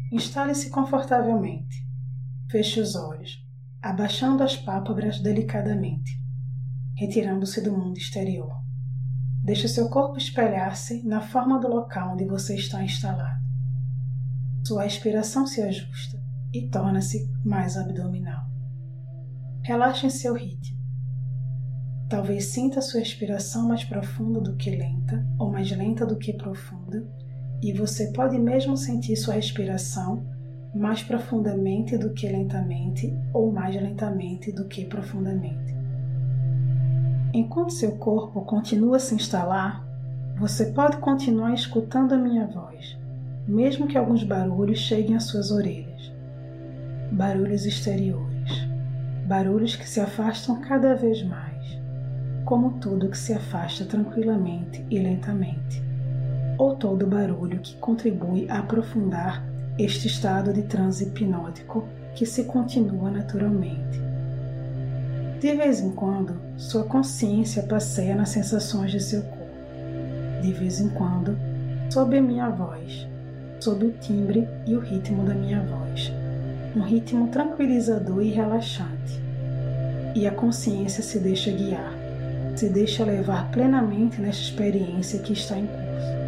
Instale-se confortavelmente. Feche os olhos, abaixando as pálpebras delicadamente, retirando-se do mundo exterior. Deixe seu corpo espelhar-se na forma do local onde você está instalado. Sua respiração se ajusta e torna-se mais abdominal. Relaxe em seu ritmo. Talvez sinta sua respiração mais profunda do que lenta, ou mais lenta do que profunda, e você pode mesmo sentir sua respiração mais profundamente do que lentamente, ou mais lentamente do que profundamente. Enquanto seu corpo continua a se instalar, você pode continuar escutando a minha voz, mesmo que alguns barulhos cheguem às suas orelhas. Barulhos exteriores, barulhos que se afastam cada vez mais, como tudo que se afasta tranquilamente e lentamente, ou todo barulho que contribui a aprofundar este estado de transe hipnótico que se continua naturalmente. De vez em quando, sua consciência passeia nas sensações de seu corpo. De vez em quando, sob a minha voz, sob o timbre e o ritmo da minha voz, um ritmo tranquilizador e relaxante. E a consciência se deixa guiar, se deixa levar plenamente nesta experiência que está em curso.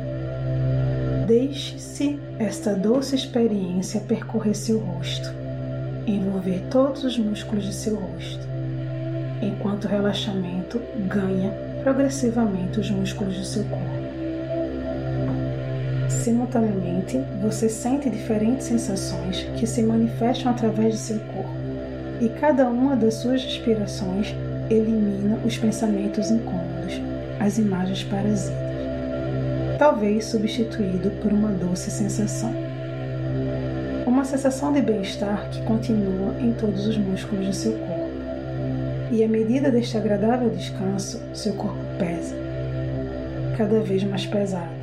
Deixe-se esta doce experiência percorrer seu rosto, envolver todos os músculos de seu rosto, enquanto o relaxamento ganha progressivamente os músculos do seu corpo. Simultaneamente, você sente diferentes sensações que se manifestam através de seu corpo, e cada uma das suas respirações elimina os pensamentos incômodos, as imagens parasitas, talvez substituído por uma doce sensação. Uma sensação de bem-estar que continua em todos os músculos do seu corpo. E à medida deste agradável descanso, seu corpo pesa, cada vez mais pesado.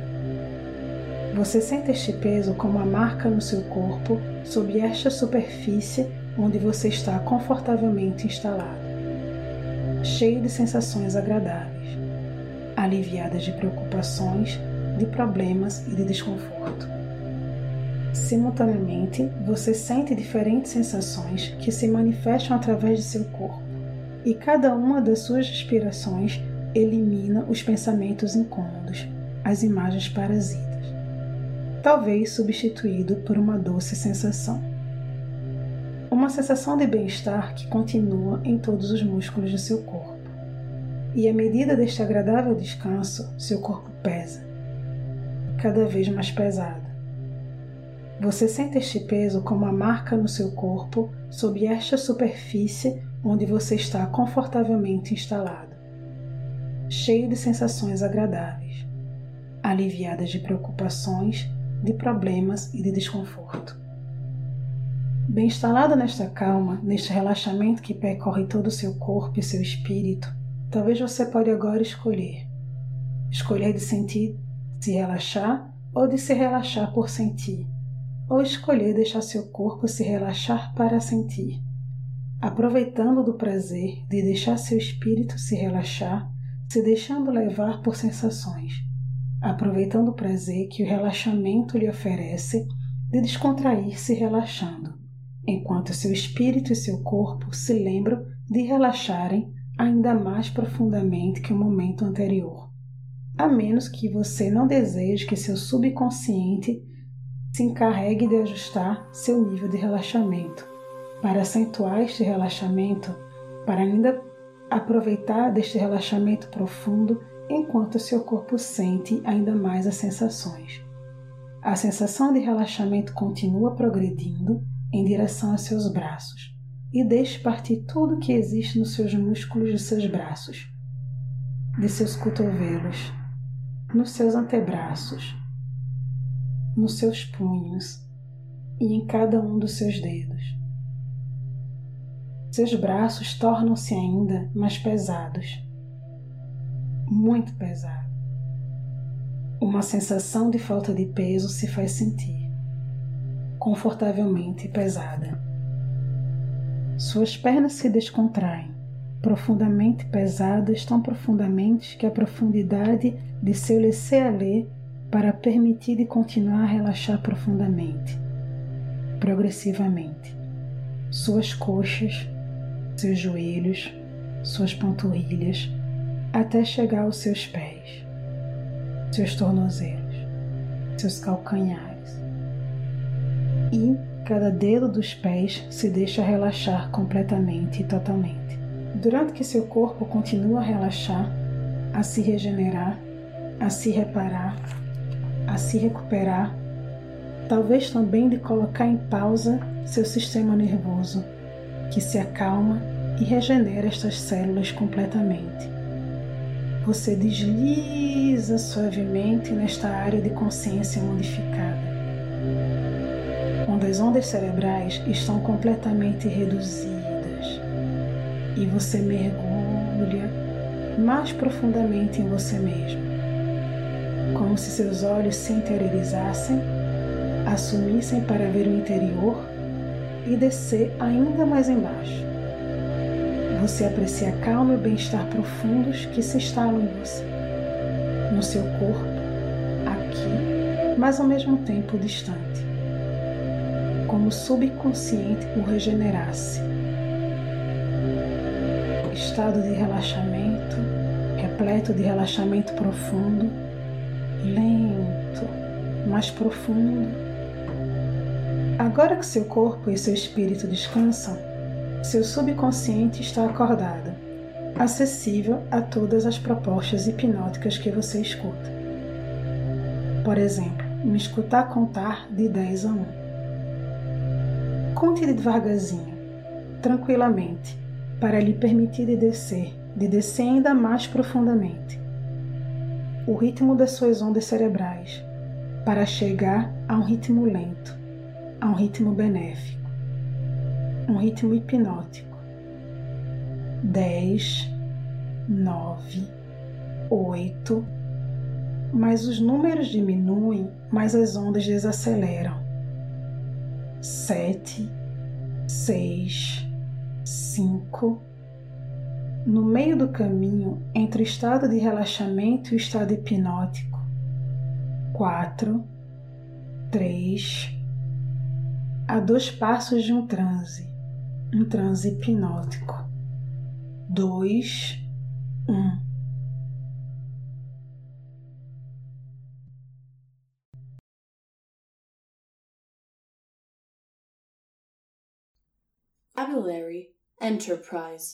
Você sente este peso como uma marca no seu corpo sob esta superfície onde você está confortavelmente instalado, cheio de sensações agradáveis, aliviadas de preocupações, de problemas e de desconforto. Simultaneamente, você sente diferentes sensações que se manifestam através de seu corpo, e cada uma das suas respirações elimina os pensamentos incômodos, as imagens parasitas, talvez substituído por uma doce sensação. Uma sensação de bem-estar que continua em todos os músculos do seu corpo. E à medida deste agradável descanso, seu corpo pesa, cada vez mais pesado. Você sente este peso como uma marca no seu corpo sob esta superfície onde você está confortavelmente instalado, cheio de sensações agradáveis, aliviadas de preocupações, de problemas e de desconforto. Bem instalado nesta calma, neste relaxamento que percorre todo o seu corpo e seu espírito, talvez você pode agora escolher de sentir, se relaxar ou de se relaxar por sentir, ou escolher deixar seu corpo se relaxar para sentir, aproveitando do prazer de deixar seu espírito se relaxar, se deixando levar por sensações, aproveitando o prazer que o relaxamento lhe oferece de descontrair-se relaxando, enquanto seu espírito e seu corpo se lembram de relaxarem ainda mais profundamente que o momento anterior, a menos que você não deseje que seu subconsciente se encarregue de ajustar seu nível de relaxamento, para acentuar este relaxamento, para ainda aproveitar deste relaxamento profundo enquanto seu corpo sente ainda mais as sensações. A sensação de relaxamento continua progredindo em direção aos seus braços e deixe partir tudo que existe nos seus músculos de seus braços, de seus cotovelos, nos seus antebraços, nos seus punhos e em cada um dos seus dedos. Seus braços tornam-se ainda mais pesados, muito pesados. Uma sensação de falta de peso se faz sentir, confortavelmente pesada. Suas pernas se descontraem, profundamente pesadas, tão profundamente que a profundidade de seu laisser-aller para permitir de continuar a relaxar profundamente. progressivamente. Suas coxas, seus joelhos, suas panturrilhas, até chegar aos seus pés, seus tornozelos, seus calcanhares. E cada dedo dos pés se deixa relaxar completamente e totalmente. Durante que seu corpo continua a relaxar, a se regenerar, a se reparar, a se recuperar, talvez também de colocar em pausa seu sistema nervoso, que se acalma e regenera estas células completamente. Você desliza suavemente nesta área de consciência modificada, onde as ondas cerebrais estão completamente reduzidas e você mergulha mais profundamente em você mesmo, como se seus olhos se interiorizassem, assumissem para ver o interior e descer ainda mais embaixo. Você aprecia a calma e o bem-estar profundos que se instalam em você, no seu corpo, aqui, mas ao mesmo tempo distante, como o subconsciente o regenerasse. Estado de relaxamento, repleto de relaxamento profundo, lento, mais profundo. Agora que seu corpo e seu espírito descansam, seu subconsciente está acordado, acessível a todas as propostas hipnóticas que você escuta. Por exemplo, me escutar contar de 10 a 1. Conte devagarzinho, tranquilamente, para lhe permitir de descer ainda mais profundamente. O ritmo das suas ondas cerebrais, para chegar a um ritmo lento, a um ritmo benéfico, um ritmo hipnótico. 10, 9, 8, mas os números diminuem, mas as ondas desaceleram. 7, 6, 5. No meio do caminho entre o estado de relaxamento e o estado hipnótico. 4, 3, a 2 passos de um transe hipnótico. 2, 1. Vocabulary enterprise.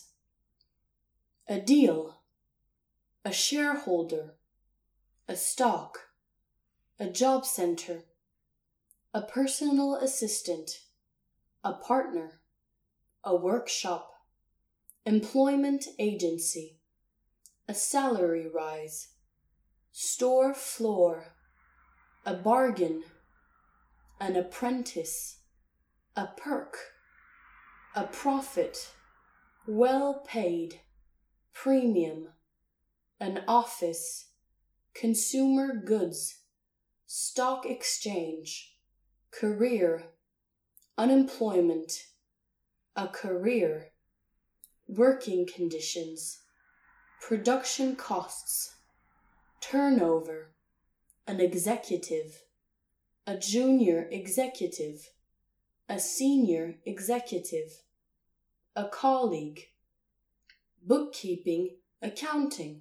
A deal, a shareholder, a stock, a job center, a personal assistant, a partner, a workshop, employment agency, a salary rise, store floor, a bargain, an apprentice, a perk, a profit, well paid, premium, an office, consumer goods, stock exchange, career, unemployment, a career, working conditions, production costs, turnover, an executive, a junior executive, a senior executive, a colleague, bookkeeping, accounting,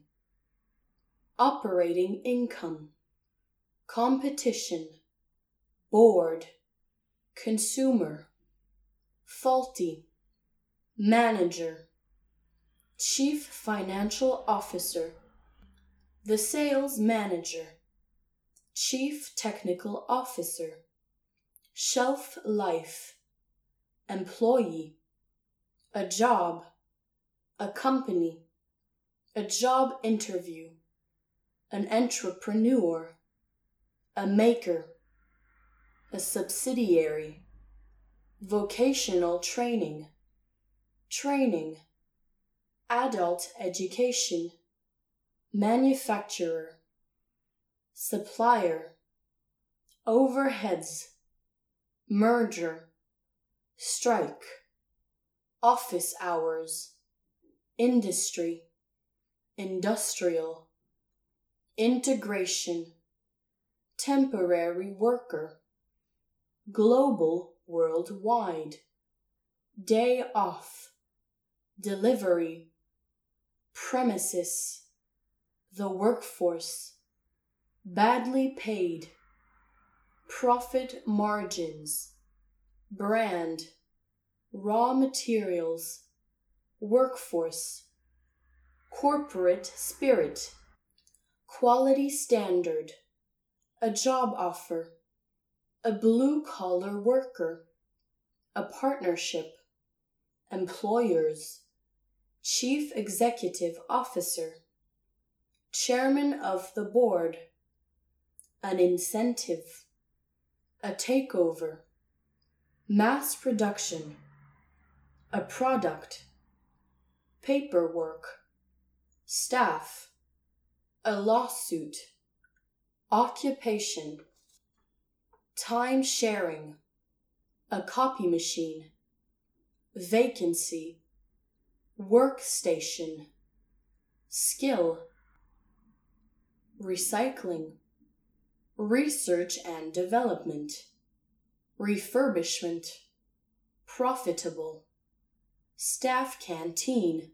operating income, competition, board, consumer, faulty, manager, chief financial officer, the sales manager, chief technical officer, shelf life, employee, a job, a company, a job interview, an entrepreneur, a maker, a subsidiary, vocational training, training, adult education, manufacturer, supplier, overheads, merger, strike, office hours, industry, industrial, integration, temporary worker, global worldwide. Day off, delivery, premises, the workforce, badly paid, profit margins, brand, raw materials, workforce, corporate spirit, quality standard, a job offer, a blue-collar worker, a partnership, employers, chief executive officer, chairman of the board, an incentive, a takeover, mass production, a product, paperwork, staff, a lawsuit, occupation, time sharing, a copy machine, vacancy, workstation, skill, recycling, research and development, refurbishment, profitable, staff canteen,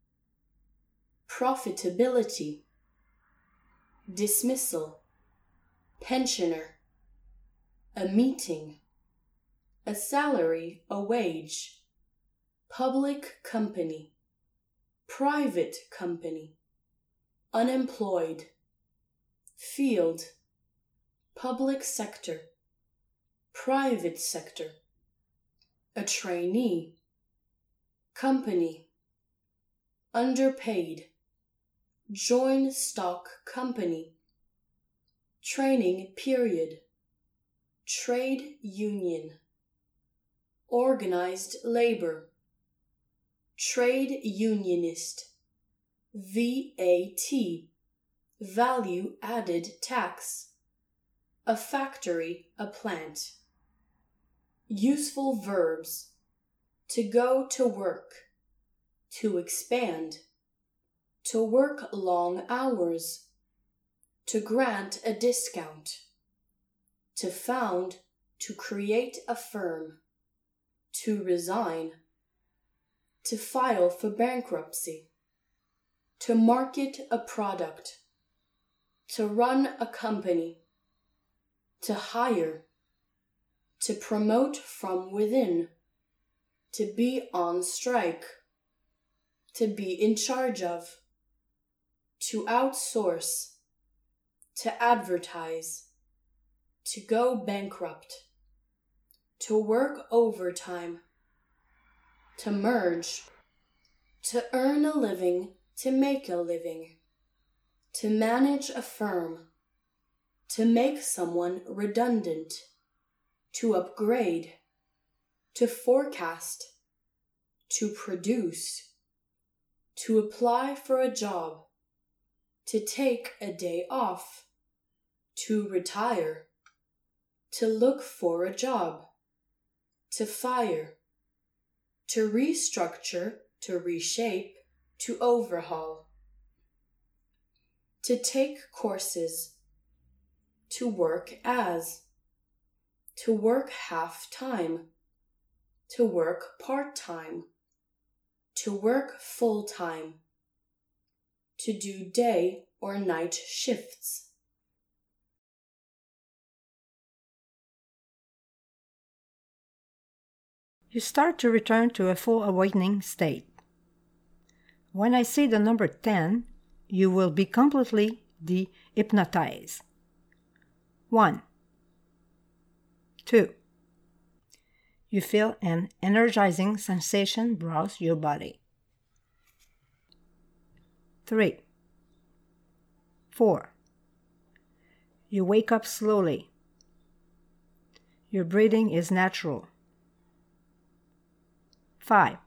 profitability, dismissal, pensioner, a meeting, a salary, a wage, public company, private company, unemployed, field, public sector, private sector, a trainee, company, underpaid, join stock company, training period, trade union, organized labor, trade unionist, VAT, value added tax, a factory, a plant. Useful verbs: to go to work, to expand, to work long hours, to grant a discount, to found, to create a firm, to resign, to file for bankruptcy, to market a product, to run a company, to hire, to promote from within, to be on strike, to be in charge of, to outsource, to advertise, to go bankrupt, to work overtime, to merge, to earn a living, to make a living, to manage a firm, to make someone redundant, to upgrade, to forecast, to produce, to apply for a job, to take a day off, to retire, to look for a job, to fire, to restructure, to reshape, to overhaul, to take courses, to work as, to work half-time, to work part-time, to work full-time, to do day or night shifts. You start to return to a full awakening state. When I say the number 10, you will be completely de-hypnotized. 1, 2. You feel an energizing sensation browse your body. 3, 4. You wake up slowly. Your breathing is natural. 5,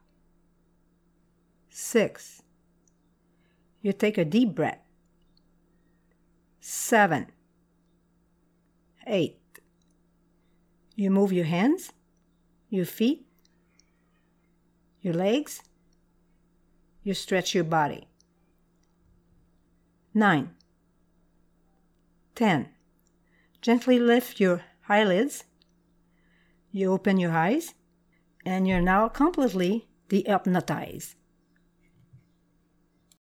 6. You take a deep breath. 7, 8. You move your hands, your feet, your legs. You stretch your body. 9, 10. Gently lift your eyelids. You open your eyes, and you're now completely dehypnotized.